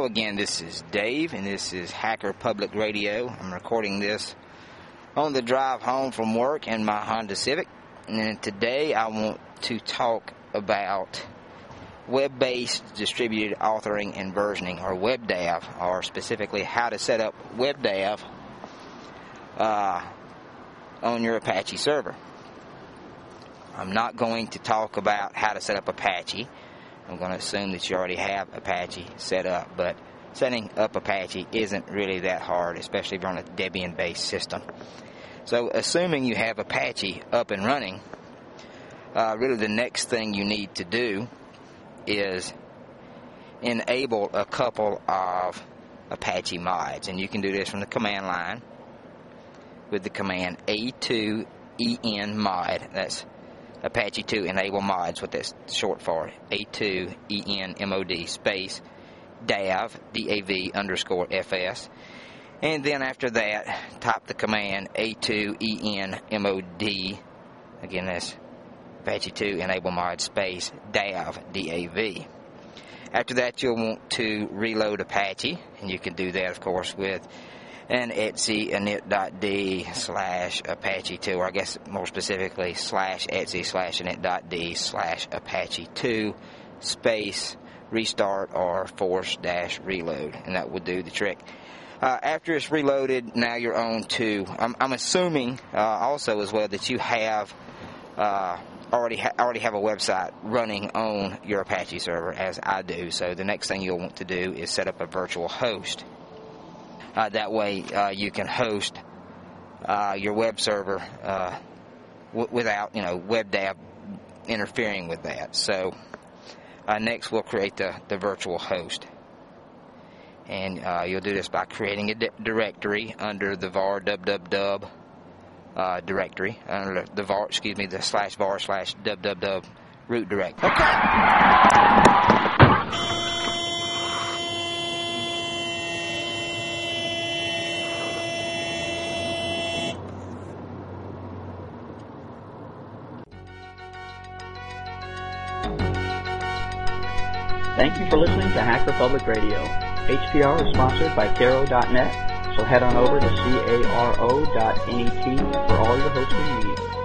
Hello again, this is Dave, and this is Hacker Public Radio. I'm recording this on the drive home from work in my Honda Civic. And today I want to talk about web-based distributed authoring and versioning, or WebDAV, or specifically how to set up WebDAV on your Apache server. I'm not going to talk about how to set up Apache. I'm going to assume that you already have Apache set up, but setting up Apache isn't really that hard, especially if you're on a Debian-based system. So assuming you have Apache up and running, really the next thing you need to do is enable a couple of Apache mods, and you can do this from the command line with the command A2EN mod. That's Apache 2 enable mods, what that's short for, A2EN mod space DAV, DAV underscore FS. And then after that, type the command A2EN mod, again that's Apache 2 enable mod space DAV, DAV. After that, you'll want to reload Apache, and you can do that, of course, with an etc init.d / Apache 2, or I guess more specifically /etc init.d / Apache 2 space restart or force-reload, and that will do the trick. After it's reloaded, now you're on to, I'm assuming also as well that you have already have a website running on your Apache server, as I do. So the next thing you'll want to do is set up a virtual host. That way you can host your web server without WebDAV interfering with that. So next we'll create the virtual host, and you'll do this by creating a directory under the var www directory, under the var, the /var/www root directory. Thank you for listening to Hacker Public Radio. HPR is sponsored by Caro.net, so head on over to caro.net for all your hosting needs.